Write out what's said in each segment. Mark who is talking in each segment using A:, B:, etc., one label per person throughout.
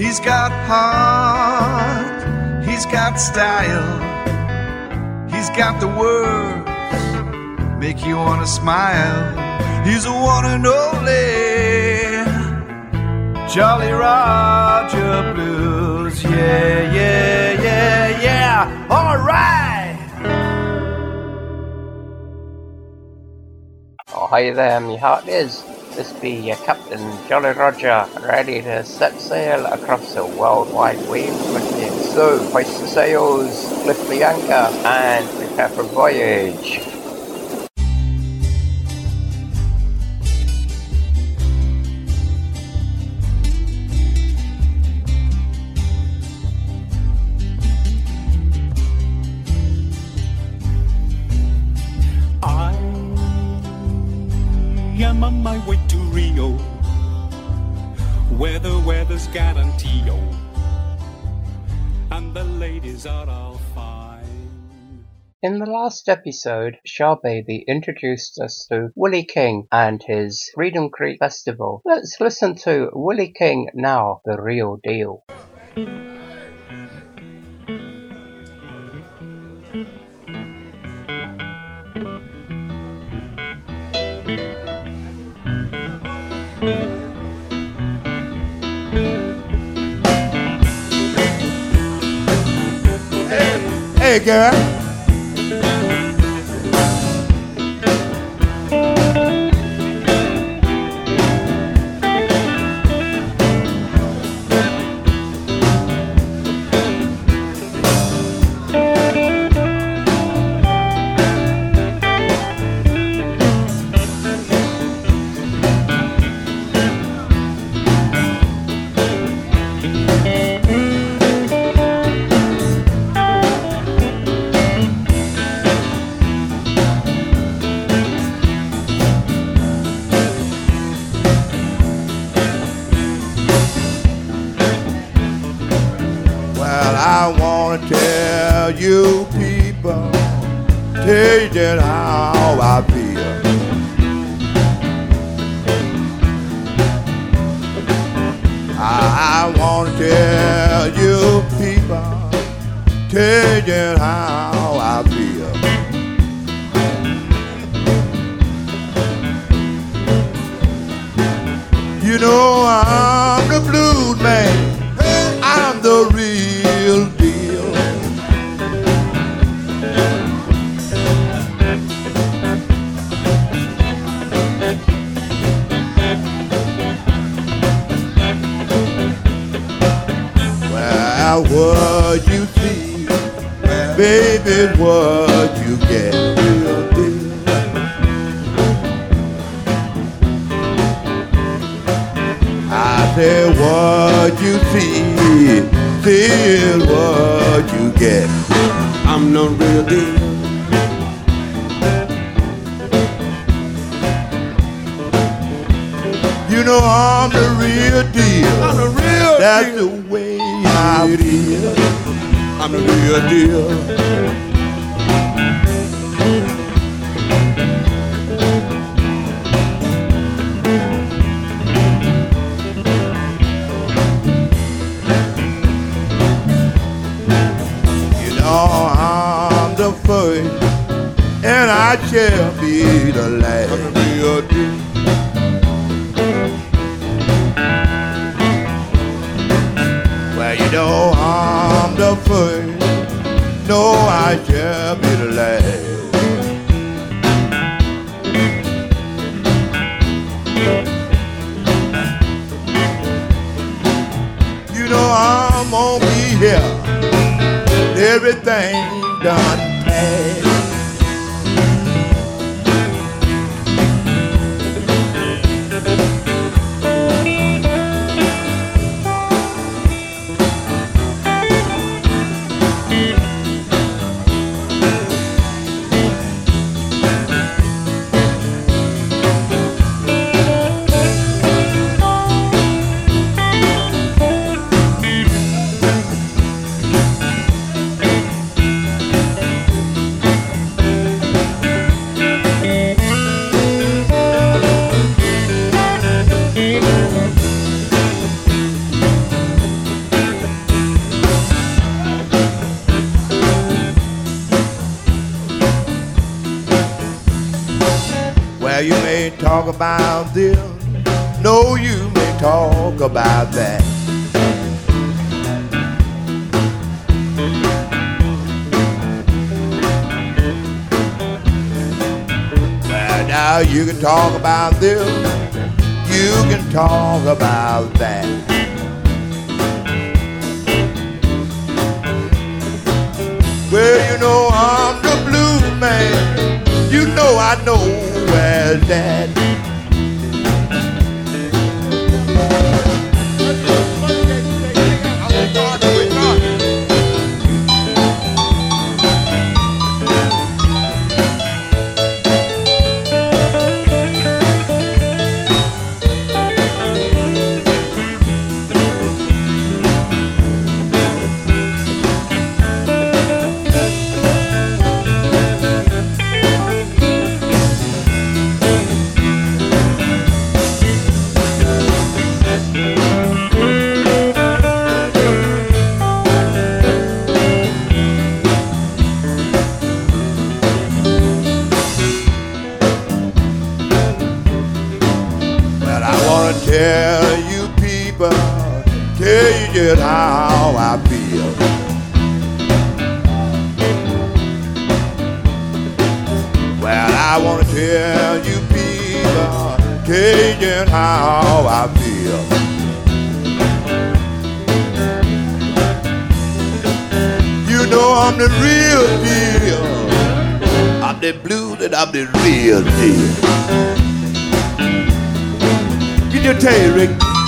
A: He's got heart, he's got style, he's got the words make you wanna smile. He's the one and only Jolly Roger Blues. Yeah, yeah, yeah, yeah. All right.
B: Oh, hi there, me hearties. This be your Captain Jolly Roger, ready to set sail across the worldwide waves with you. So, hoist the sails, lift the anchor, and prepare for voyage.
C: I'm on my way to Rio, where the weather's guarantee-o, and the ladies are all fine.
B: In the last episode, Shaw Baby introduced us to Willie King and his Freedom Creek Festival. Let's listen to Willie King now, the real deal.
D: Hey, girl. Tell you people, tell you just how I feel. I want to tell you people, tell you just how I feel. You know I'm the blues man, I'm the real deal. What you see, baby, what you get, real deal. I said what you see, still what you get. I'm the real deal. You know I'm the real deal. I'm the real That's deal. The way I feel. I'm the real deal. You know I'm the first, and I shall be the last. I'm the real deal. You know I'm the first, no I shall be the last. You know I'm gonna be here, everything done past. talk about this. No, you may talk about that. Well, now you can talk about this. You can talk about that. Well, you know I'm the blues man. You know I know where's that. Tell you people, tell you just how I feel. Well, I want to tell you people, tell you just how I feel. You know I'm the real deal. I'm the blues and I'm the real deal. Your tail, Rick.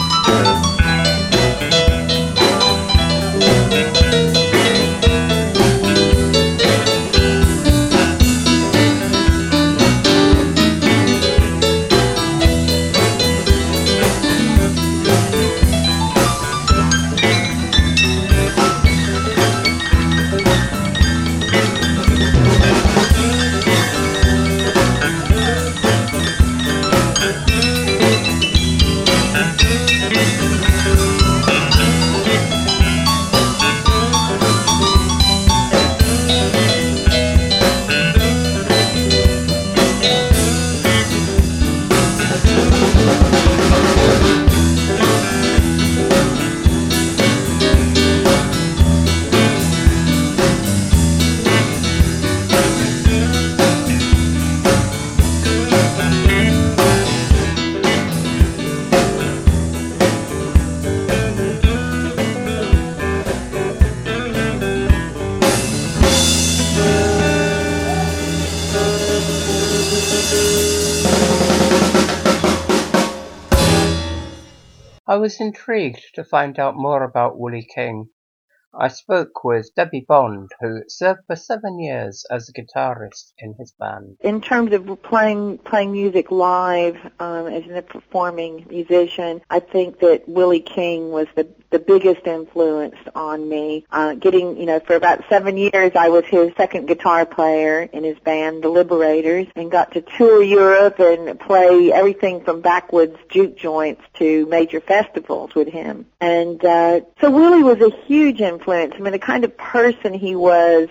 B: I was intrigued to find out more about Willie King. I spoke with Debbie Bond, who served for 7 years as a guitarist in his band.
E: In terms of playing music live as a performing musician, I think that Willie King was the biggest influence on me. For about 7 years, I was his second guitar player in his band, The Liberators, and got to tour Europe and play everything from backwoods juke joints to major festivals with him. And so Willie was a huge influence. I mean, the kind of person he was,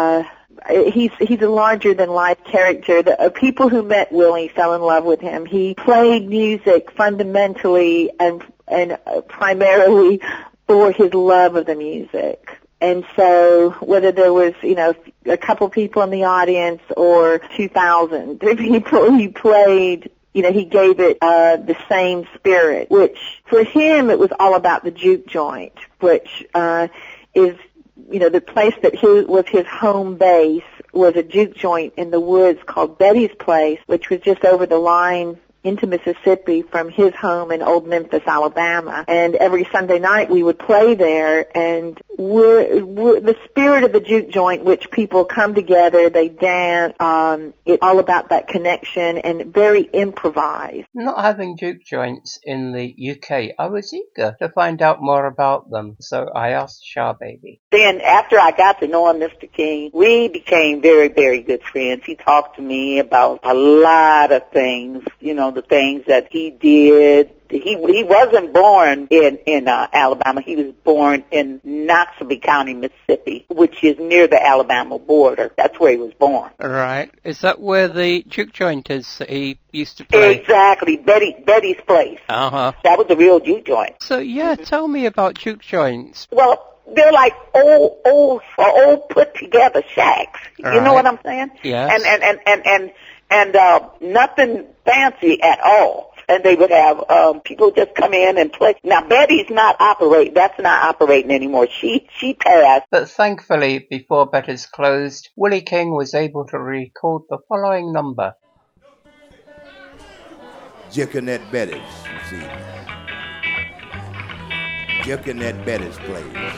E: he's a larger-than-life character. The people who met Willie fell in love with him. He played music fundamentally and primarily for his love of the music. And so whether there was, a couple people in the audience or 2,000 people he played, he gave it the same spirit, which for him it was all about the juke joint, which is, the place that was his home base was a juke joint in the woods called Betty's Place, which was just over the line into Mississippi from his home in Old Memphis, Alabama. And every Sunday night we would play there, and we're the spirit of the juke joint, which people come together, they dance, it's all about that connection and very improvised.
B: Not having juke joints in the UK, I was eager to find out more about them, so I asked Shah Baby.
F: Then after I got to know Mr. King, we became very, very good friends. He talked to me about a lot of things, the things that he did He wasn't born in Alabama. He was born in Knoxville County, Mississippi, which is near the Alabama border. That's where he was born.
B: Right. Is that where the juke joint is that he used to play?
F: Exactly. Betty's Place.
B: Uh-huh.
F: That was the real juke joint.
B: So, yeah, tell me about juke joints.
F: Well, they're like old put together shacks. You know what I'm saying?
B: Yes.
F: And nothing fancy at all. And they would have people just come in and play. Now Betty's not operating. That's not operating anymore. She passed.
B: But thankfully, before Betty's closed, Willie King was able to record the following number.
D: Juking at Betty's, you see. Juking at Betty's place.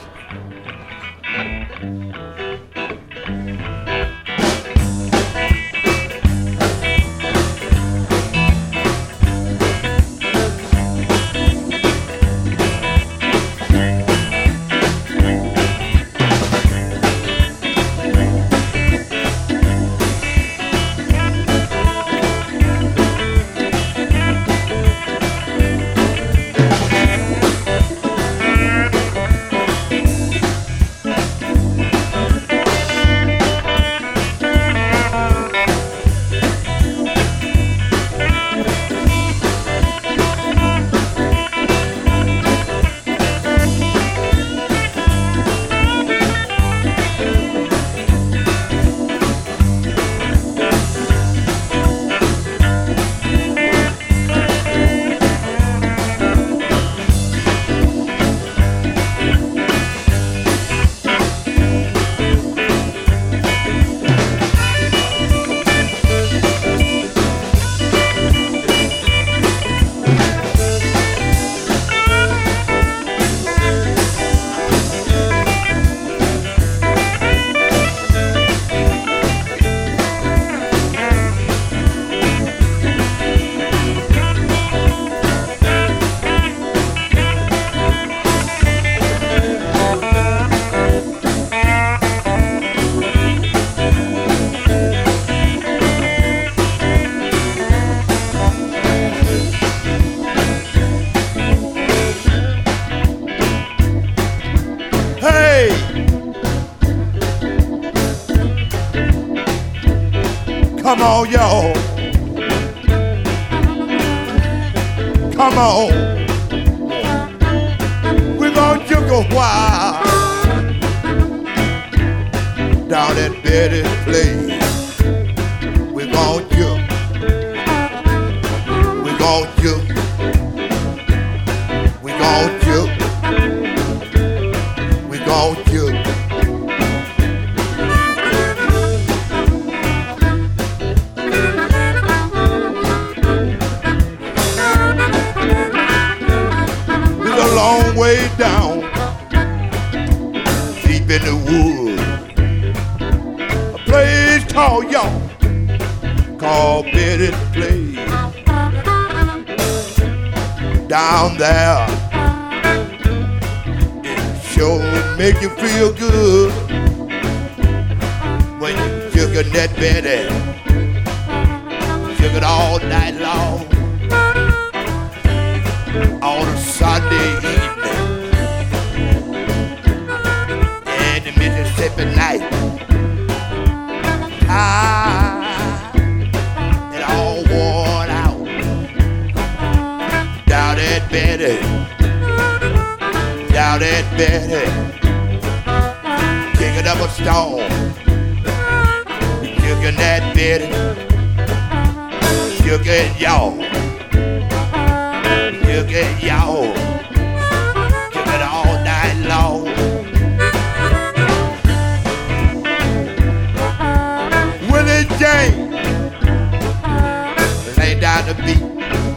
D: Come on, y'all. Come on. We're gonna juke a while down at Betty's place. We're gonna juke. We're gonna juke. We're gonna juke. We're gonna juke. Long way down, deep in the woods, a place called y'all, called Betty's Place. Down there, it sure make you feel good when you jugging that Betty, jugging all night long. On a Sunday evening in the Mississippi night, it all worn out down at Betty, kicking up a storm, jugging that Betty, jugging y'all. Look at y'all, give it all night long. Willie James lay down the beat,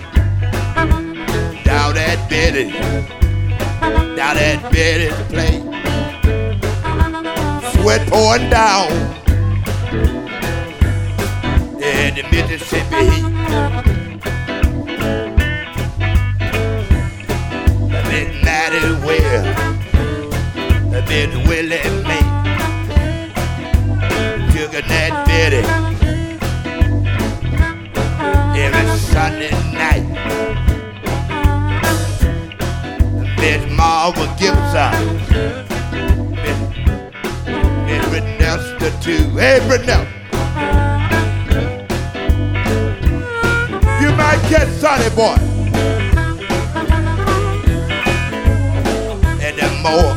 D: down at Betty's place. Sweat pouring down in the Mississippi heat. Been Willie Mae, jugging that Betty every Sunday night Miss Marva Gibson. Miss Renesta too. Hey, Renesta. You might catch Sonny Boy. And them more.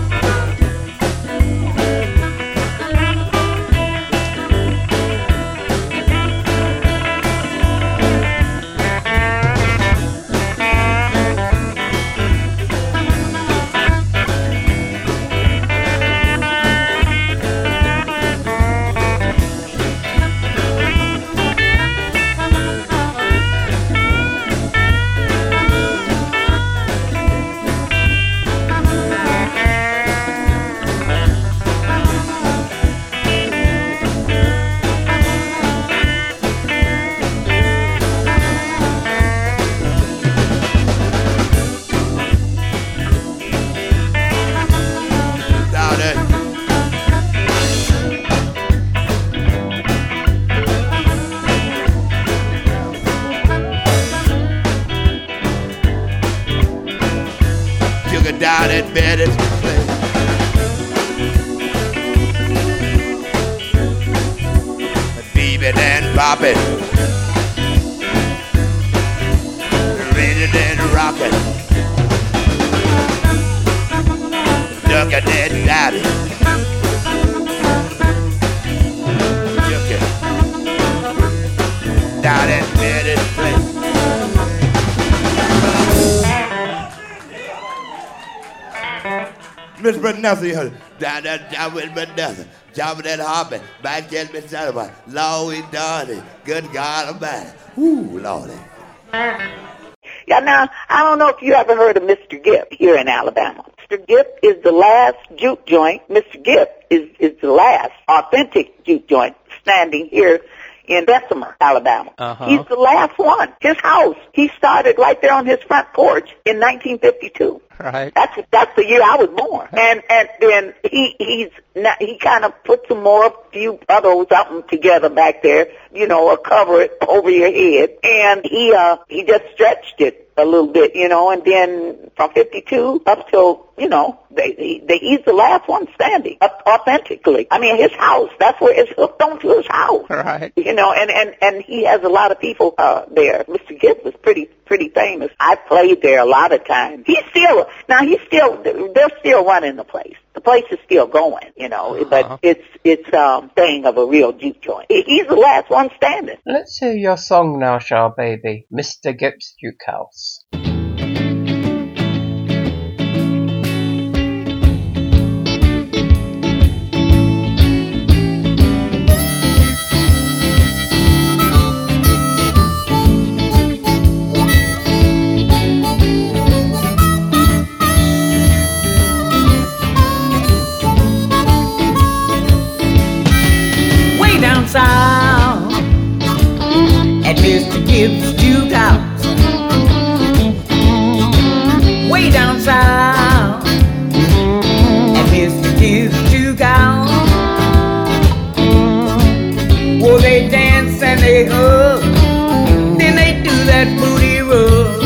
D: Down at Betty's place. Beating and bopping, reading and rocking, ducking and diving, juking down at Betty's place. Miss Vanessa, down that job with Vanessa, job with that hobby, back there, Miss Sullivan, Lordy Darty, good God Almighty, whoo, Lordy.
F: Yeah, now, I don't know if you ever heard of Mr. Gipp here in Alabama. Mr. Gipp is the last juke joint. Mr. Gipp is the last authentic juke joint standing here in Bessemer, Alabama. He's the last one. His house, he started right there on his front porch in 1952.
B: Right.
F: That's the year I was born. And then he kind of put some more, few others something together back there, you know, or cover it over your head. And he just stretched it a little bit, you know, and then from 52 up till, you know, he's the last one standing authentically. I mean, his house, that's where it's hooked onto his house.
B: Right.
F: You know, and he has a lot of people there. Mr. Gibb was pretty famous. I played there a lot of times. They're still running the place. The place is still going, you know, but it's thing of a real juke joint. He's the last one standing.
B: Let's hear your song now, Shah Baby, Mr. Gibbs Juke House.
G: South at Mr. Gibbs Juke House. Way down south at Mr. Gibbs Juke House. Oh, they dance and they hug, then they do that booty rub.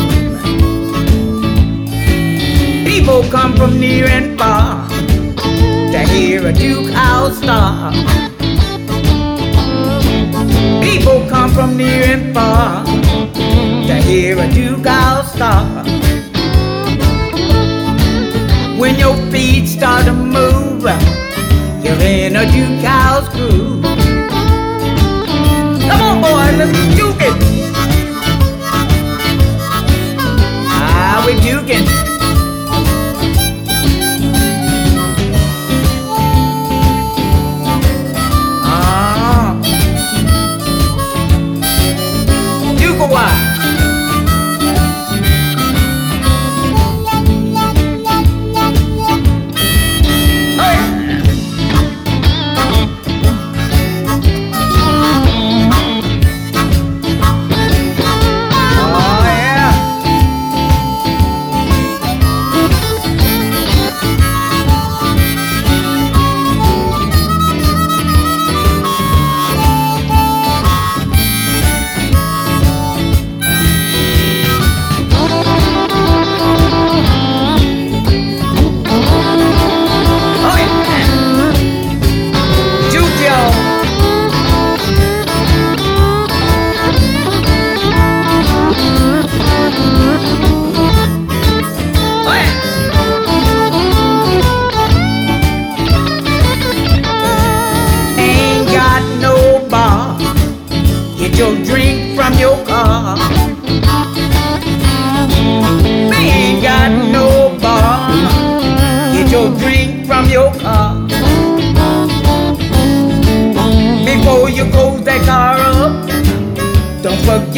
G: People come from near and far to hear a Juke House star. People come from near and far to hear a Juke House star. When your feet start to move, you're in a Juke House groove. Come on, boy, let's juke it. Ah, we're juking.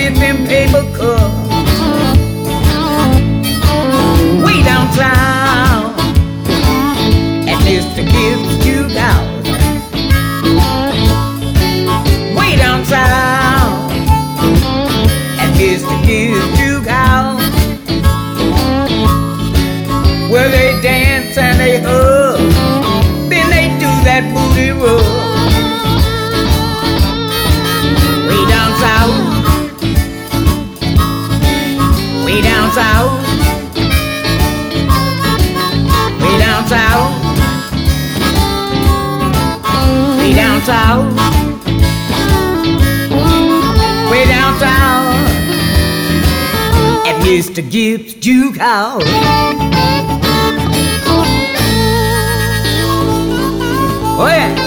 G: in paper cups. Way downtown at Mr. Gibbs Juke House. Way downtown at Mr. Gibbs Juke House, where they dance and they hug, then they do that booty rub. Way down south, way down south, way down south, way down south, way down south at Mr. Gibbs Juke House. Oh yeah.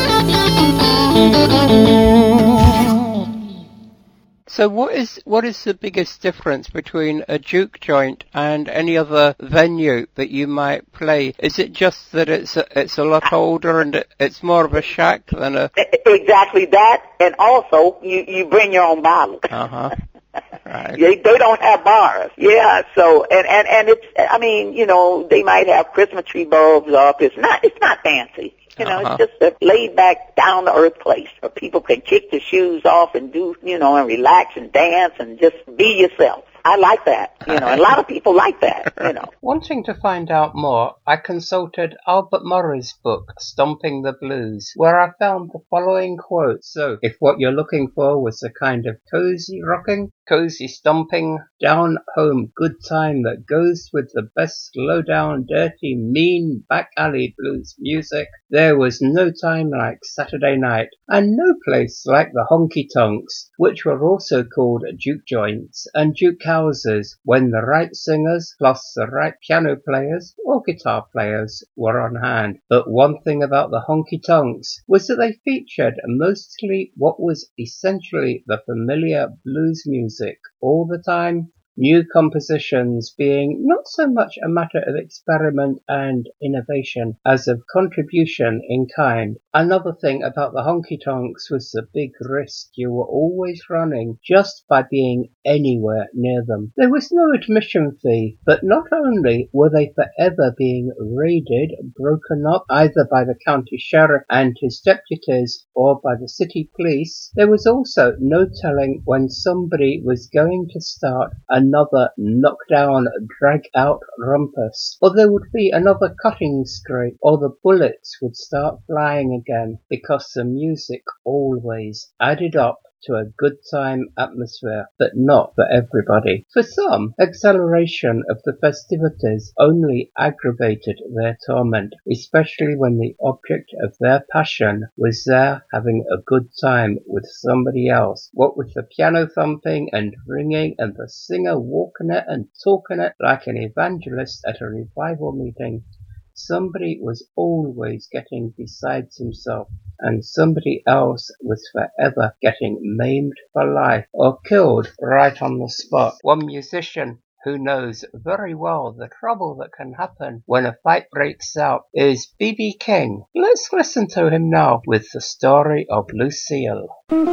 B: So what is the biggest difference between a juke joint and any other venue that you might play? Is it just that it's a lot older and it's more of a shack than a...
F: Exactly that, and also you bring your own bottle.
B: Uh-huh. Right.
F: They don't have bars. Yeah, so and it's, I mean, you know, they might have Christmas tree bulbs up. It's not fancy. You know, It's just a laid back, down to earth place where people can kick their shoes off and do, you know, and relax and dance and just be yourself. I like that, you know, and a lot of people like that, you know.
B: Wanting to find out more, I consulted Albert Murray's book, Stomping the Blues, where I found the following quote. So, if what you're looking for was a kind of cozy rocking, cozy stomping, down-home good time that goes with the best slow-down, dirty, mean, back-alley blues music, there was no time like Saturday night, and no place like the honky-tonks, which were also called juke joints and juke houses, when the right singers plus the right piano players or guitar players were on hand. But one thing about the honky-tonks was that they featured mostly what was essentially the familiar blues music all the time, new compositions being not so much a matter of experiment and innovation as of contribution in kind. Another thing about the honky-tonks was the big risk you were always running just by being anywhere near them. There was no admission fee, but not only were they forever being raided, broken up either by the county sheriff and his deputies or by the city police, there was also no telling when somebody was going to start another knockdown, drag-out rumpus, or there would be another cutting scrape, or the bullets would start flying again, because the music always added up to a good time atmosphere, but not for everybody. For some, acceleration of the festivities only aggravated their torment, especially when the object of their passion was there having a good time with somebody else. What with the piano thumping and ringing and the singer walking it and talking it like an evangelist at a revival meeting, somebody was always getting besides himself, and somebody else was forever getting maimed for life or killed right on the spot. One musician who knows very well the trouble that can happen when a fight breaks out is B.B. King. Let's listen to him now with the story of Lucille.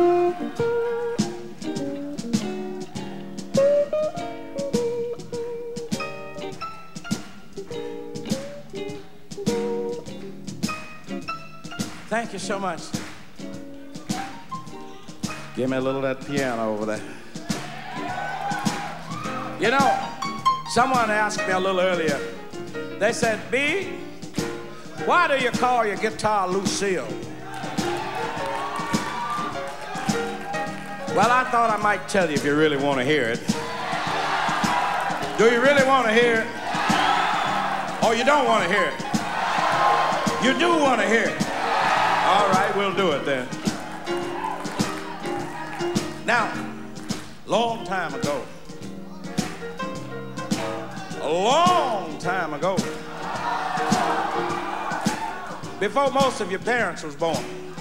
H: Thank you so much. Give me a little of that piano over there. You know, someone asked me a little earlier, they said, B, why do you call your guitar Lucille? Well, I thought I might tell you if you really want to hear it. Do you really want to hear it? Or you don't want to hear it? You do want to hear it. All right, we'll do it then. Now, long time ago, a long time ago, before most of your parents was born,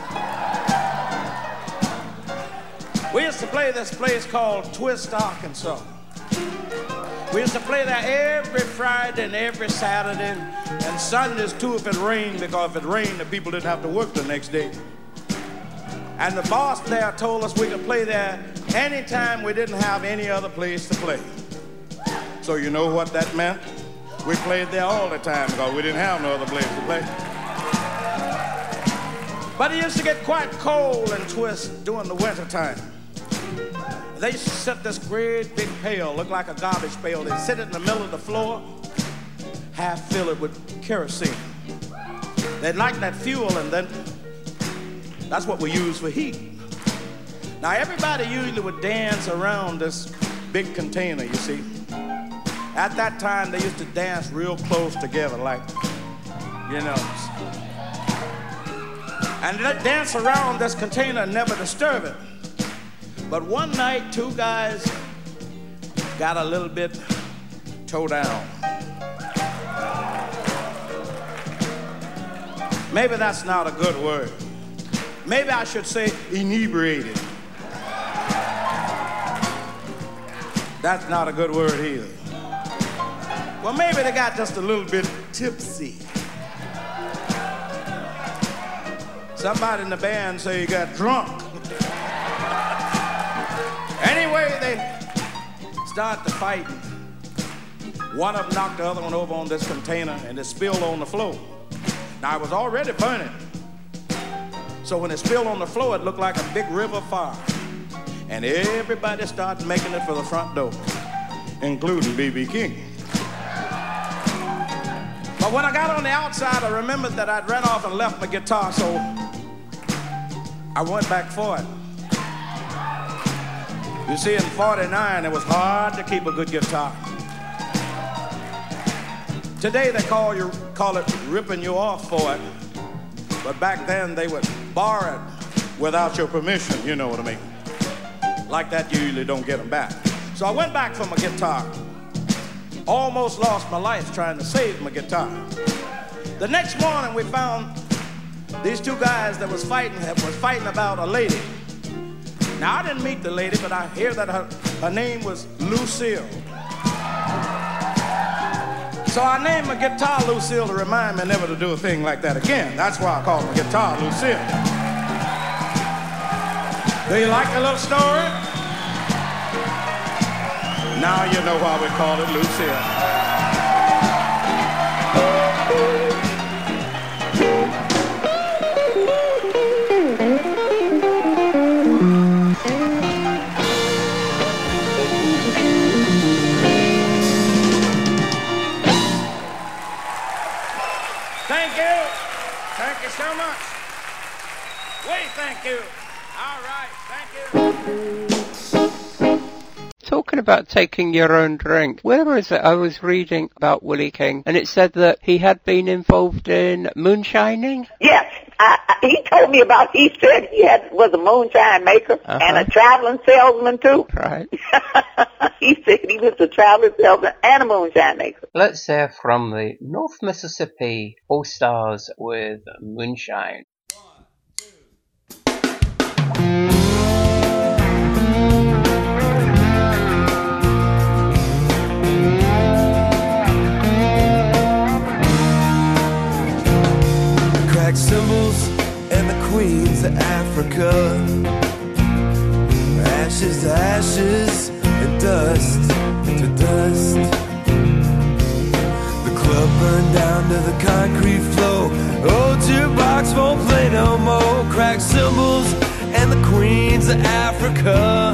H: we used to play this place called Twist, Arkansas. We used to play there every Friday and every Saturday and Sundays too if it rained, because if it rained, the people didn't have to work the next day. And the boss there told us we could play there anytime we didn't have any other place to play. So you know what that meant? We played there all the time because we didn't have no other place to play. But it used to get quite cold in Twist during the winter time. They used to set this great big pail, look like a garbage pail. They'd sit it in the middle of the floor, half fill it with kerosene. They'd light that fuel, and then that's what we use for heat. Now, everybody usually would dance around this big container, you see. At that time, they used to dance real close together, like, you know. And they'd dance around this container and never disturb it. But one night, two guys got a little bit toe down. Maybe that's not a good word. Maybe I should say inebriated. That's not a good word either. Well, maybe they got just a little bit tipsy. Somebody in the band say you got drunk. Anyway, they start to fight. One of them knocked the other one over on this container, and it spilled on the floor. Now, it was already burning. So when it spilled on the floor, it looked like a big river fire. And everybody started making it for the front door, including B.B. King. But when I got on the outside, I remembered that I'd ran off and left my guitar, so I went back for it. You see, in 49, it was hard to keep a good guitar. Today, they call it ripping you off for it. But back then, they would borrow it without your permission, you know what I mean. Like that, you usually don't get them back. So I went back for my guitar. Almost lost my life trying to save my guitar. The next morning, we found these two guys that was fighting about a lady. Now, I didn't meet the lady, but I hear that her name was Lucille. So I named my guitar Lucille to remind me never to do a thing like that again. That's why I called my guitar Lucille. Do you like the little story? Now you know why we call it Lucille. Thank you. Thank you so much. Thank you. All right, thank you.
B: Talking about taking your own drink, where is it? I was reading about Willie King, and it said that he had been involved in moonshining.
F: Yes, he told me about. He said he was a moonshine maker and a traveling salesman too.
B: Right.
F: He said he was a traveling salesman and a moonshine maker.
B: Let's hear from the North Mississippi All Stars with Moonshine.
I: Cymbals and the queens of Africa, ashes to ashes and dust to dust. The club burned down to the concrete floor. Old jukebox won't play no more. Cracked cymbals and the queens of Africa,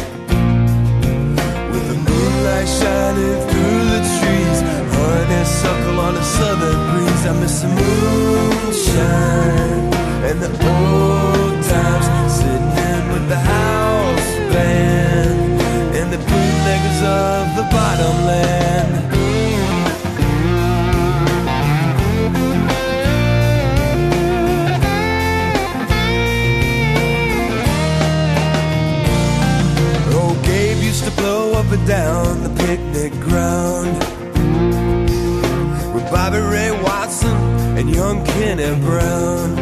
I: with the moonlight shining through the trees. Honeysuckle on a southern breeze. I miss the moonshine and the old times, sitting in with the house band and the bootleggers of the bottomland. Old Gabe used to blow up and down the picnic ground with Bobby Ray Watson and young Kenny Brown.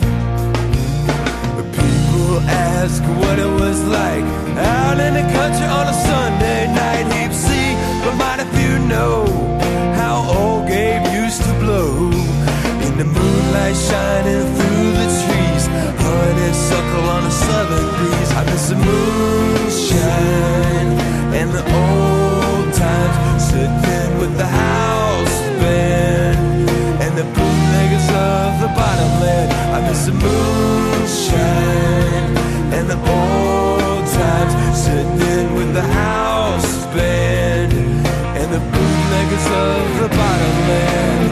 I: But people ask what it was like out in the country on a Sunday night. He'd see, but might if you know how old Gabe used to blow in the moonlight shining through the trees. Honeysuckle on a southern breeze. I miss the moonshine miss the moonshine and the old times, sitting with the house band and the bootleggers of the bottomland.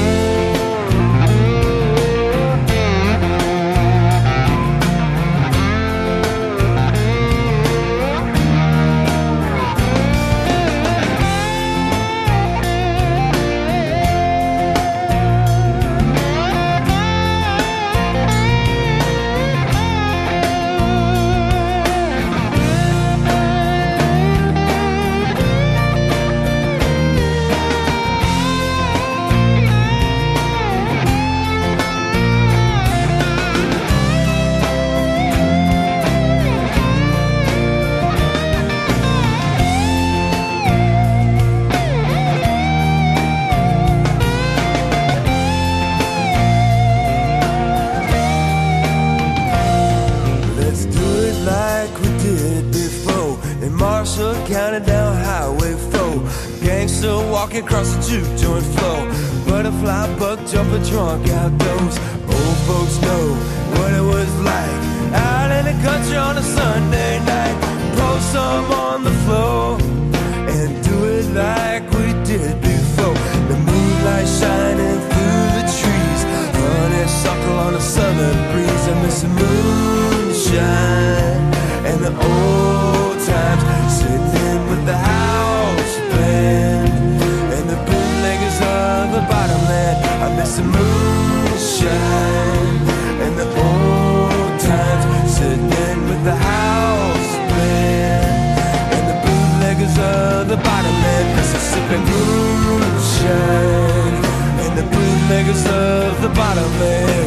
I: Counting down Highway 4, gangster walking across the juke joint floor, butterfly buck jumping drunk outdoors. Old folks know what it was like out in the country on a Sunday night. Pour some on the floor and do it like we did before. The moonlight shining through the trees, honeysuckle on a southern breeze. I miss the moonshine and the old times, sitting with the house band and the bootleggers of the bottomland. I miss the moonshine and the old times, sitting with the house band and the bootleggers of the bottomland. Mississippi moonshine and the bootleggers of the bottomland.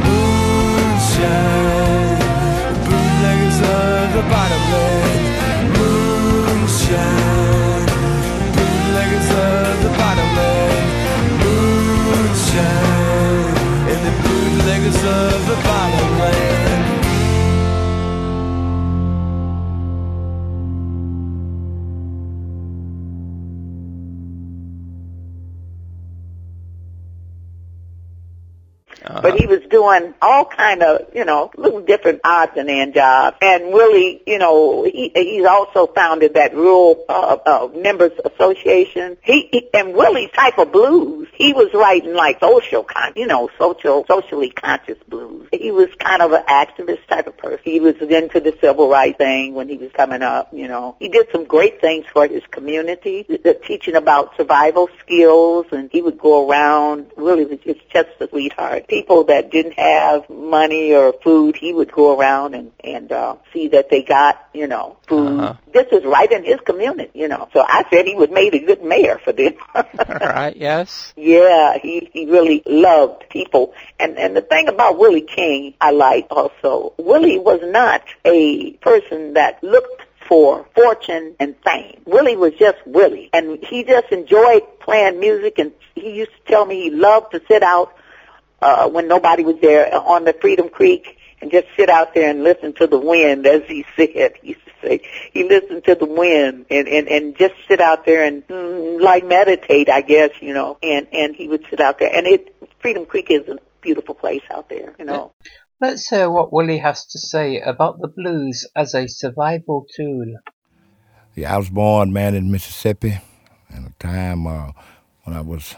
I: Moonshine, the bootleggers of the bottomland. Moonshine, bootleggers of the bottomland. Moonshine, and the bootleggers of the bottomland.
F: But he was doing all kind of, little different odds and end jobs. And really, he's also founded that rural members association. And Willie's type of blues, he was writing like socially conscious blues. He was kind of an activist type of person. He was into the civil rights thing when he was coming up. He did some great things for his community, teaching about survival skills, and he would go around. Really was just a sweetheart. People that didn't have money or food, he would go around and see that they got, food. Uh-huh. This is right in his community, So I said he would make a good mayor for them.
B: Right, yes.
F: Yeah, he really loved people. And the thing about Willie King, I like also, Willie was not a person that looked for fortune and fame. Willie was just Willie. And he just enjoyed playing music, and he used to tell me he loved to sit out when nobody was there on the Freedom Creek and just sit out there and listen to the wind, as he said. He used to say he listened to the wind and just sit out there and like meditate, I guess, and he would sit out there. And Freedom Creek is a beautiful place out there,
B: Let's hear what Willie has to say about the blues as a survival tool.
J: Yeah, I was born, man, in Mississippi at a time when I was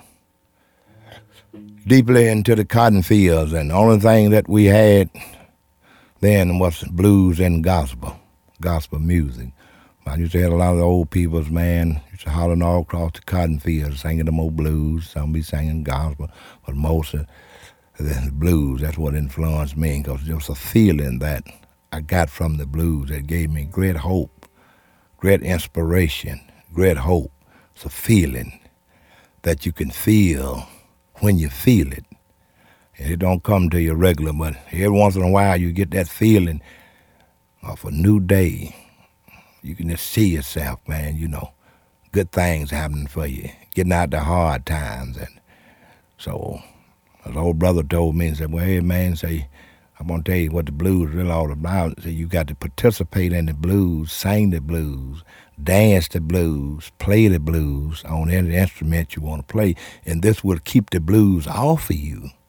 J: deeply into the cotton fields, and the only thing that we had then was blues and gospel music. I used to have a lot of the old peoples, man, used to holler all across the cotton fields, singing them old blues. Some be singing gospel, but most of the blues, that's what influenced me, because there was a feeling that I got from the blues that gave me great hope, great inspiration, great hope. It's a feeling that you can feel when you feel it. It don't come to you regular, but every once in a while you get that feeling of a new day. You can just see yourself, man, good things happening for you, getting out the hard times. And so an old brother told me and said, well, hey, man, I'm going to tell you what the blues is really all about. So you got to participate in the blues, sing the blues, dance the blues, play the blues on any instrument you want to play, and this will keep the blues off of you.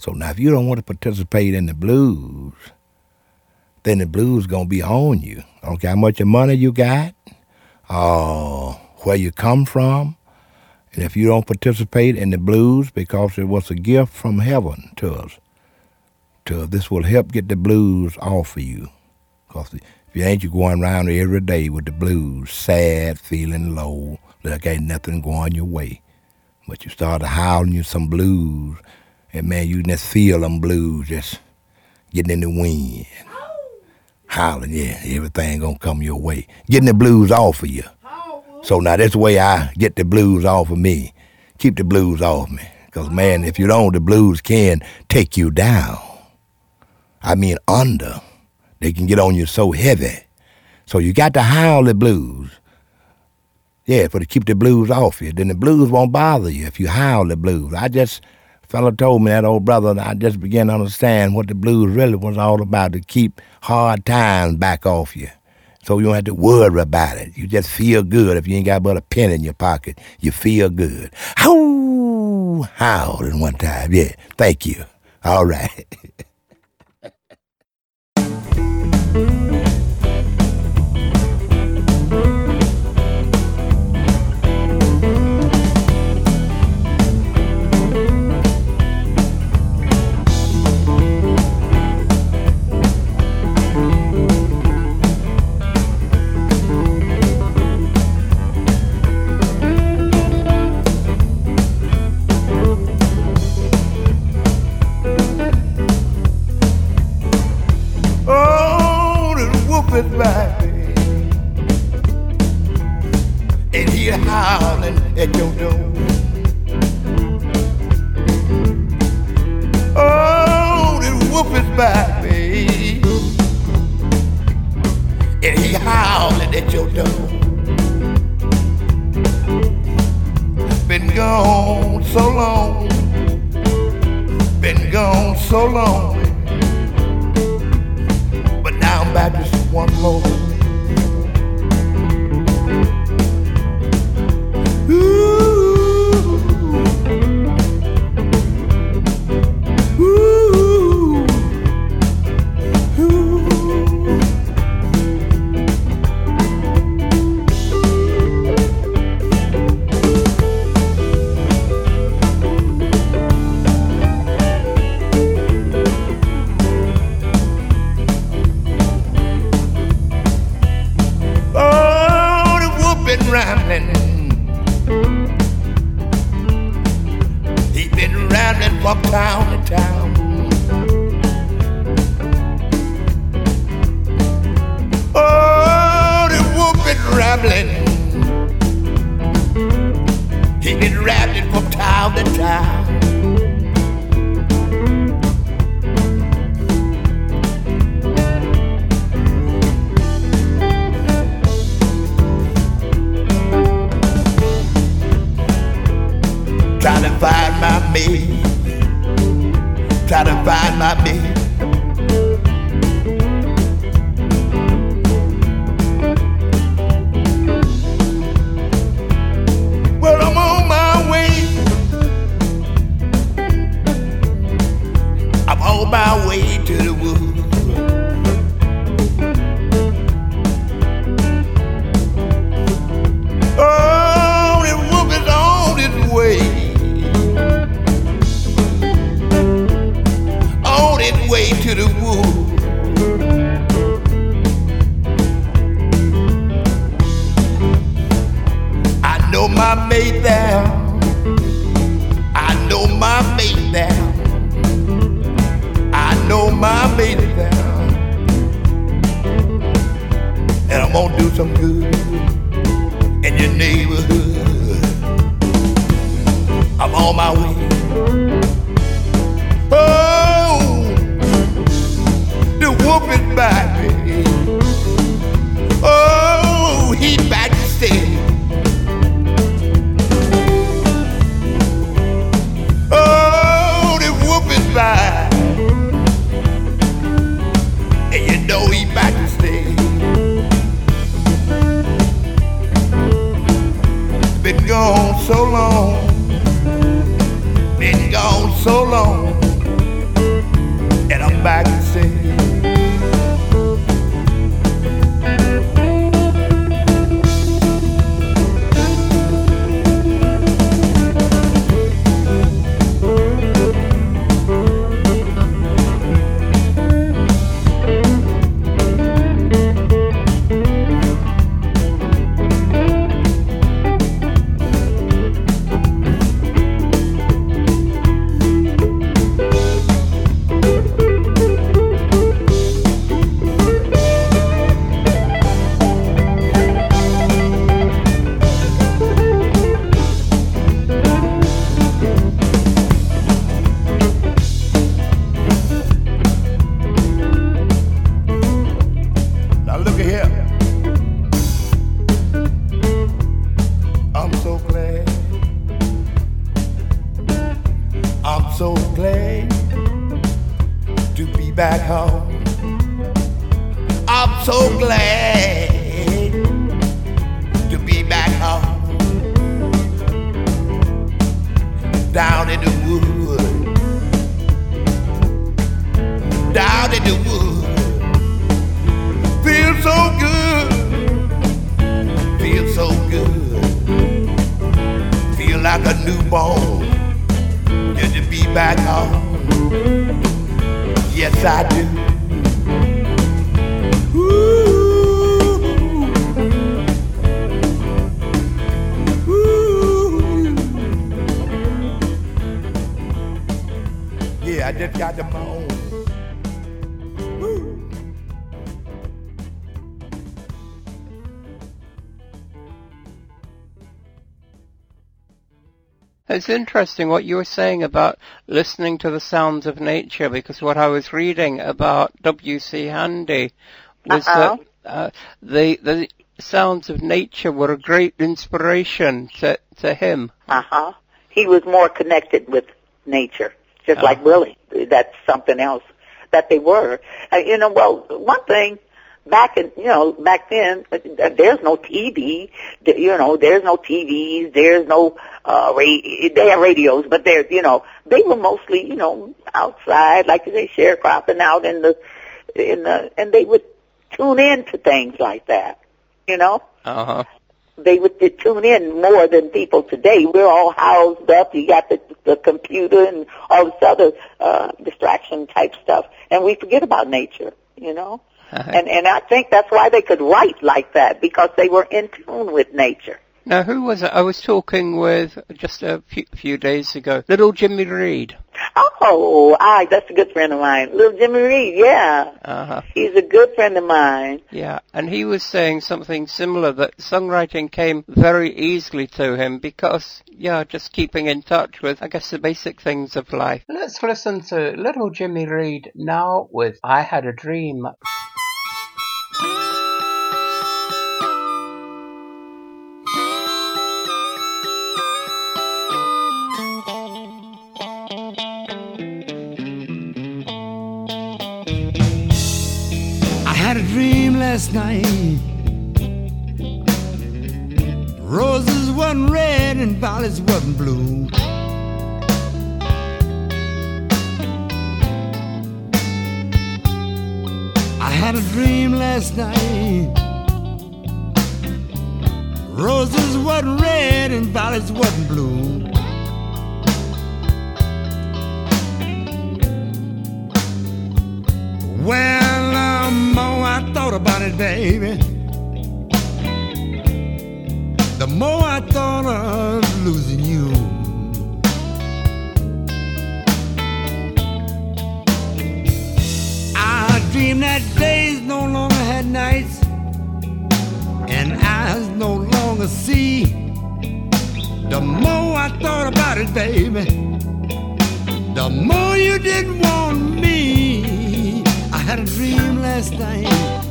J: So now if you don't want to participate in the blues, then the blues going to be on you. I don't care how much money you got, where you come from. And if you don't participate in the blues because it was a gift from heaven to us, this will help get the blues off of you. Because if you ain't, you going around every day with the blues, sad, feeling low, like ain't nothing going your way. But you start howling you some blues, and man, you just feel them blues just getting in the wind. Howling, yeah, everything gonna come your way. Getting the blues off of you. So now that's the way I get the blues off of me. Keep the blues off me. Because man, if you don't, the blues can take you down. I mean under. They can get on you so heavy. So you got to howl the blues. Yeah, to keep the blues off you. Then the blues won't bother you if you howl the blues. Fella told me, that old brother, and I just began to understand what the blues really was all about, to keep hard times back off you. So you don't have to worry about it. You just feel good. If you ain't got but a pen in your pocket, you feel good. Howling one time. Yeah, thank you. All right. And he howling at your door. Oh, the whoop is back, babe. And he howling at your door. Been gone so long. Been gone so long. But now I'm back just one more. From town to town. Oh, the wolf been rambling. He been rambling from town to town. Trying to find my mate. Try to find my baby. Well, I'm on my way. I'm on my way to the woods. Oh, the wolf is on his way. Way to the woods. I know my mate there. I know my mate there. I know my mate there. And I'm gonna do some good in your neighborhood. I'm on my way. Whoop it back, baby. Oh, he back to stay. Oh, the whoop is back. And you know he back to stay. Been gone so long. Been gone so long. and I'm back to say.
B: It's interesting what you were saying about listening to the sounds of nature, because what I was reading about W.C. Handy was that the sounds of nature were a great inspiration to him.
F: He was more connected with nature, just like Willie. That's something else that they were. One thing, back then, there's no TV, there's no TVs, there's no, they have radios, but they were mostly, outside, like you say, sharecropping out and they would tune in to things like that, They would tune in more than people today. We're all housed up. You got the computer and all this other, distraction type stuff, and we forget about nature, And I think that's why they could write like that, because they were in tune with nature.
B: Now, who was it I was talking with just a few days ago? Little Jimmy Reed.
F: Oh, that's a good friend of mine. Little Jimmy Reed, yeah. He's a good friend of mine.
B: Yeah, and he was saying something similar, that songwriting came very easily to him because, just keeping in touch with, I guess, the basic things of life. Let's listen to Little Jimmy Reed now with I Had a Dream.
I: I had a dream last night. Roses wasn't red and violets wasn't blue. I had a dream last night. Roses wasn't red and violets wasn't blue. Well, the more I thought about it, baby, the more I thought of losing you. I dreamed that days no longer had nights, and eyes no longer see. The more I thought about it, baby, the more you didn't want me. I had a dream last night.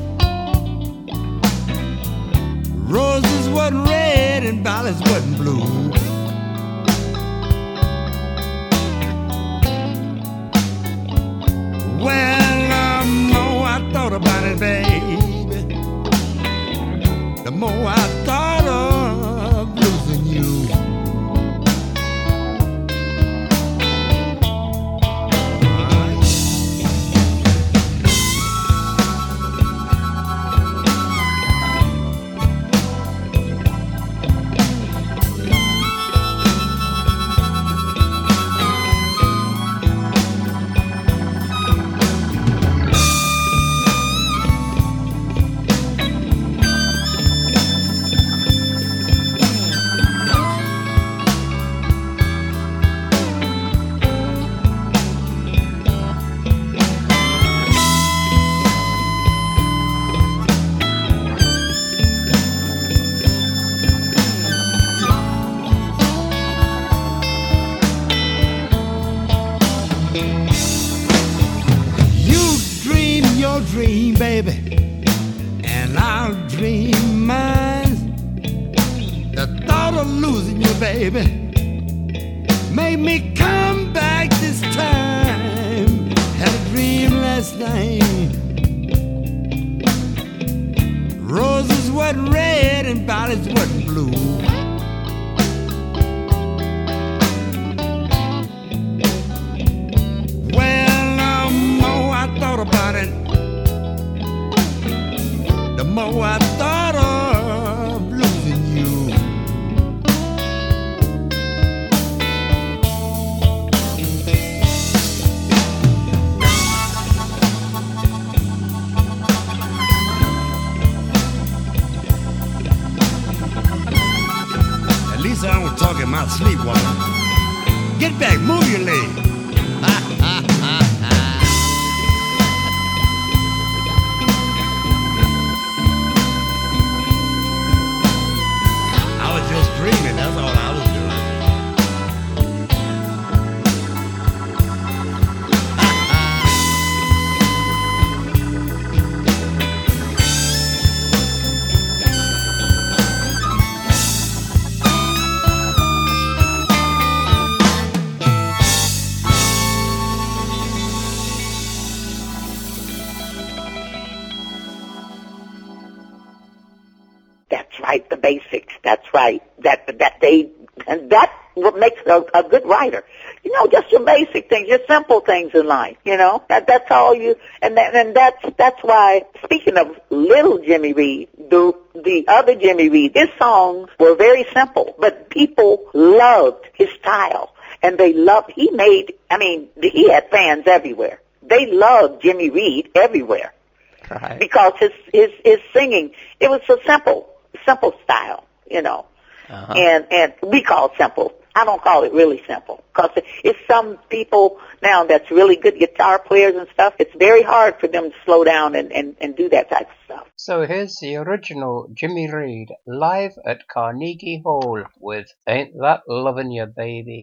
I: Roses wasn't red and violets wasn't blue. Well, the more I thought about it, baby, the more I thought of losing you. baby, and I'll dream mine. The thought of losing you, baby, made me come back this time. Had a dream last night. Roses wasn't red and violets wasn't blue. Well, the more I thought about it, the more I thought of losing you. At least I don't talk in my sleep, woman. Get back, move your leg. I was just dreaming, that's all I was doing.
F: That's right, the basics. That's right. That's what makes a good writer. You know, just your basic things, your simple things in life. You know, that's all you. And that's why. Speaking of little Jimmy Reed, the other Jimmy Reed, his songs were very simple, but people loved his style, and they loved. He had fans everywhere. They loved Jimmy Reed everywhere.
B: Right.
F: Because his singing, it was so simple style, you know.
B: Uh-huh.
F: And we call it simple. I don't call it really simple, because it's some people now that's really good guitar players and stuff. It's very hard for them to slow down and do that type of stuff.
B: So here's the original Jimmy Reed live at Carnegie Hall with Ain't That Lovin' Ya Baby.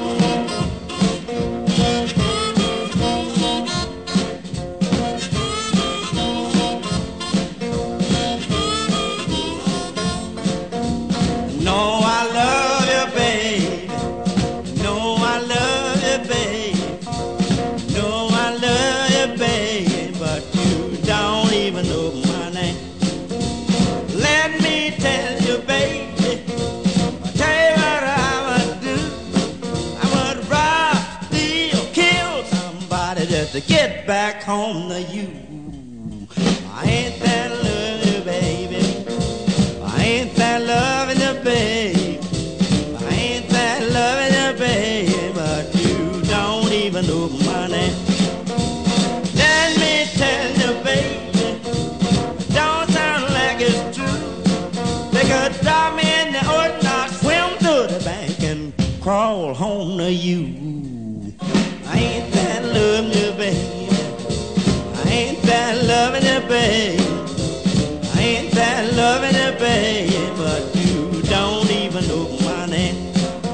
I: No, I love you, babe. No, I love you, babe. No, I love you, babe. But you don't even know my name. Let me tell you, baby. I'll tell you what I would do. I would rob, steal, kill somebody just to get back home to you. I ain't that loving you, baby. I ain't that loving you, babe. I ain't that loving you, babe. But you don't even know my name. Let me tell you, baby, don't sound like it's true. They could drop me in the ocean, I'll swim to the bank and crawl home to you. I ain't that loving you, baby. I ain't that loving you, babe. I ain't that loving you, babe, but you don't even know my name.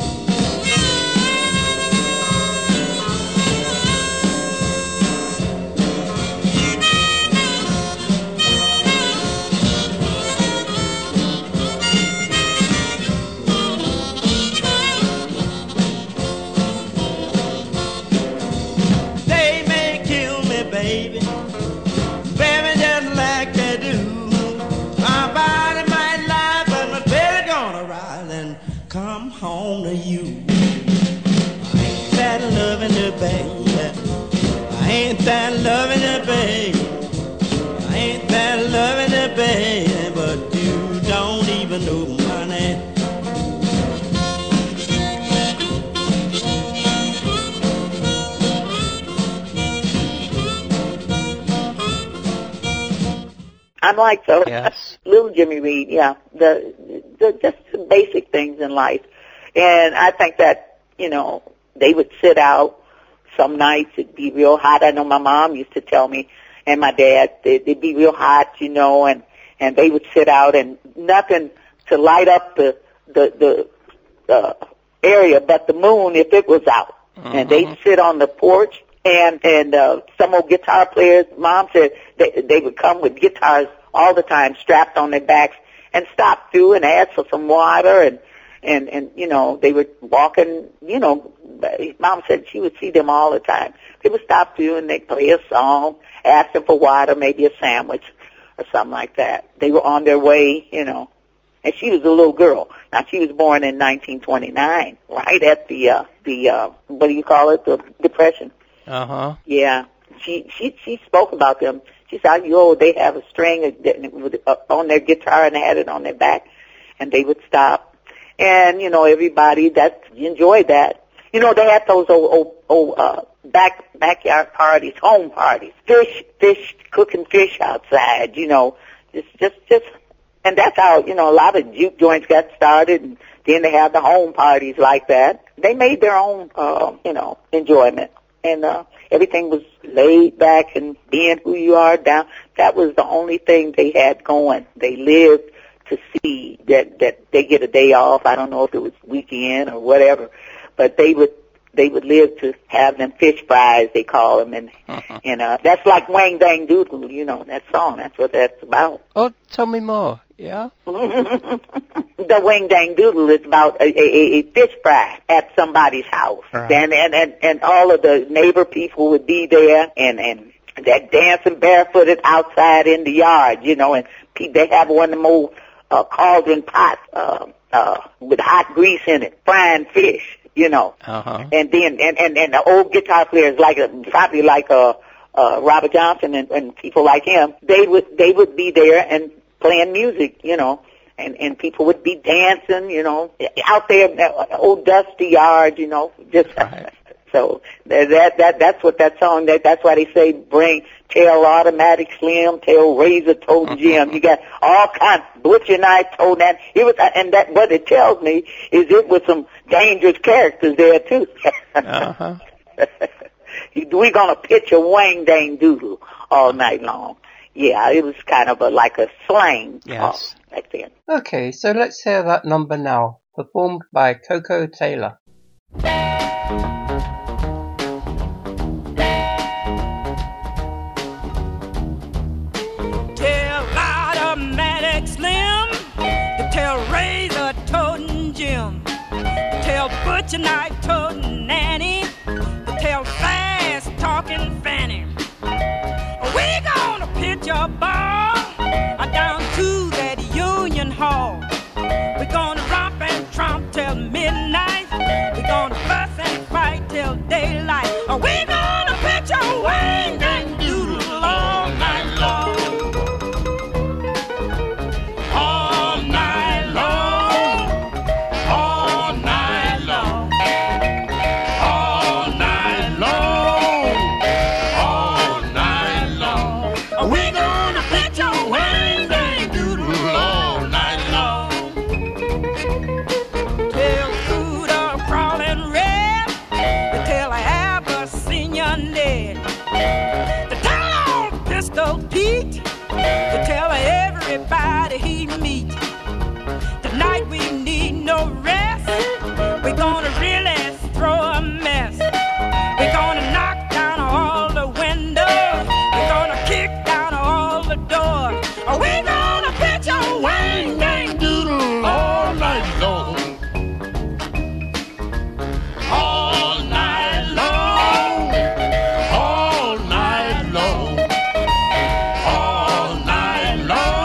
I: They may kill me, baby, baby, just like they do. My body might lie, but my baby gonna rise and come home to you. I ain't that loving you, baby. I ain't that loving you, baby. I ain't that loving you, baby, but you don't even know my name.
F: Unlike little Jimmy Reed, yeah, just the basic things in life. And I think that, you know, they would sit out. Some nights it'd be real hot. I know my mom used to tell me, and my dad, it'd be real hot, you know, and they would sit out and nothing to light up the area but the moon if it was out. Mm-hmm. And they'd sit on the porch And some old guitar players, Mom said they would come with guitars all the time strapped on their backs and stop through and ask for some water and you know, they were walking, you know, Mom said she would see them all the time. They would stop through and they'd play a song, ask them for water, maybe a sandwich or something like that. They were on their way, you know. And she was a little girl. Now, she was born in 1929, right at the what do you call it, the Depression.
B: Uh-huh.
F: Yeah. She spoke about them. She said, they have a string on their guitar and they had it on their back, and they would stop. And, you know, everybody enjoyed that. You know, they had those old backyard parties, home parties, cooking fish outside, you know, just, and that's how, you know, a lot of juke joints got started, and then they had the home parties like that. They made their own, you know, enjoyment. And everything was laid back and being who you are down. That was the only thing they had going. They lived to see that they get a day off. I don't know if it was weekend or whatever, but they would live to have them fish fries, they call them, and that's like Wang Dang Doodle, you know, that song. That's what that's about.
B: Oh, tell me more. Yeah.
F: The Wang Dang Doodle is about a fish fry at somebody's house,
B: right.
F: and all of the neighbor people would be there, and that dancing barefooted outside in the yard, you know, and they have one of them old cauldron pots with hot grease in it, frying fish, you know.
B: Uh-huh.
F: And then and the old guitar players probably like Robert Johnson and people like him, they would be there and playing music, you know, and people would be dancing, you know, out there in that old dusty yard, you know, just
B: right.
F: So that's what that song, that's why they say bring tail automatic slim, tail razor toe Jim. You got all kinds, butcher knife toe that. It was, and that what it tells me is it was some dangerous characters there too.
B: Uh-huh.
F: We're gonna pitch a Wang Dang Doodle all night long. Yeah, it was kind of like a slang
B: yes.
F: back then.
B: Okay, so let's hear that number now, performed by Coco Taylor.
G: Tell automatic slim, tell razor toting Jim, tell butcher knife toting Nanny, tell fast talking Fanny. We gonna pitch a ball down to that Union Hall. We gonna romp and tromp till midnight. We gonna fuss and fight till daylight. We gonna pitch a Wang Dang Doodle all night long. All night long. All night long. All night long. All night long. We gonna pitch a Wang Dang Doodle all night long. Tell Cooter crawling red, tell Abyssinia Ned, to tell old Pistol Pete, to tell everybody he meet. Tonight we need no rest. We're gonna really throw a mess. We're gonna knock down all the windows. We're gonna kick down all the doors. We're gonna pitch a Wang Dang Doodle all night long. All night long. All night long. All night long.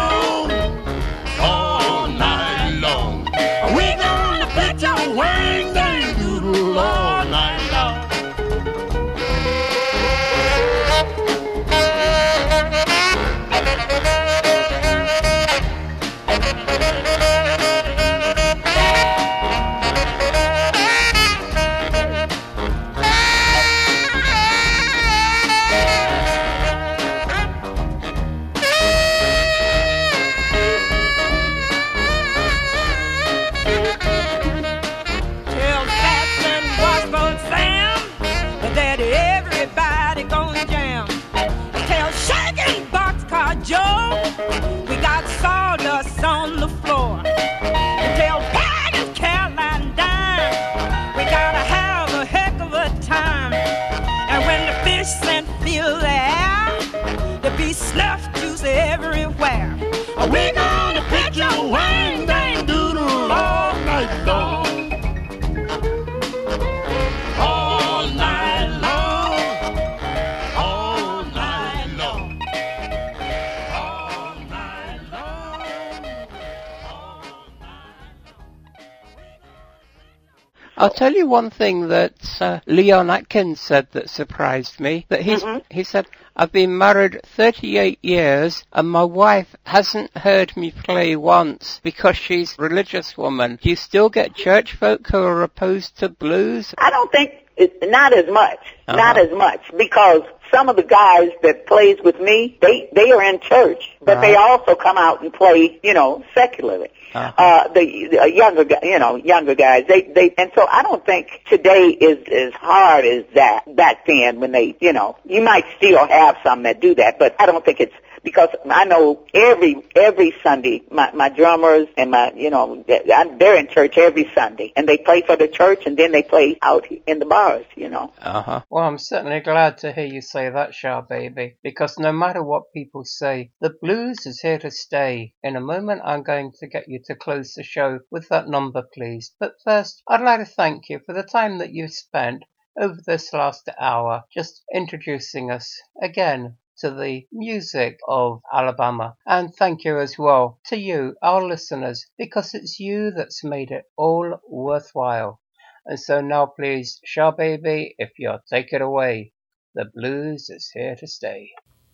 B: I'll tell you one thing that Leon Atkins said that surprised me. That he said, I've been married 38 years and my wife hasn't heard me play once because she's a religious woman. Do you still get church folk who are opposed to blues?
F: I don't think, not as much. Not as much, because some of the guys that plays with me, they are in church, but they also come out and play, secularly. The younger guys, and so I don't think today is as hard as that back then when they, you might still have some that do that, but I don't think it's, because I know every Sunday, my drummers and they're in church every Sunday, and they play for the church, and then they play out in the bars,
B: Well, I'm certainly glad to hear you say that, Shah Baby, because no matter what people say, the blues is here to stay. In a moment, I'm going to get you to close the show with that number, please. But first, I'd like to thank you for the time that you've spent over this last hour, just introducing us again to the music of Alabama. And thank you as well to you, our listeners, because it's you that's made it all worthwhile. And so now please, Shah Baby, if you'll take it away. The blues is here to stay.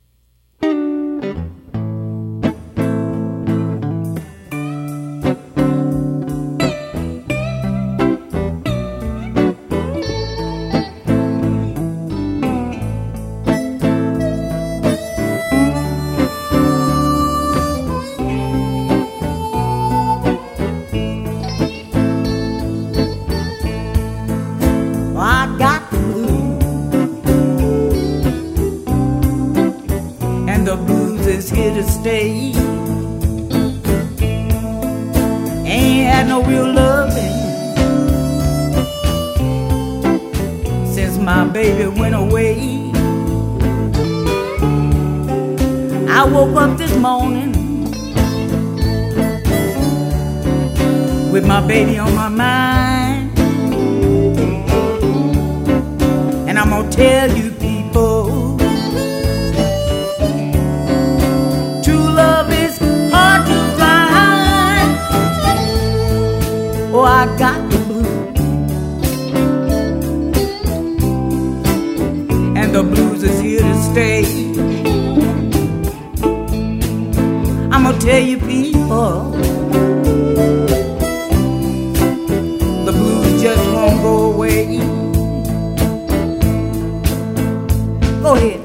K: Here to stay. Ain't had no real loving since my baby went away. I woke up this morning with my baby on my mind, and I'm gonna tell you people, oh, I got the blues, and the blues is here to stay. I'm gonna tell you people, the blues just won't go away. Go ahead.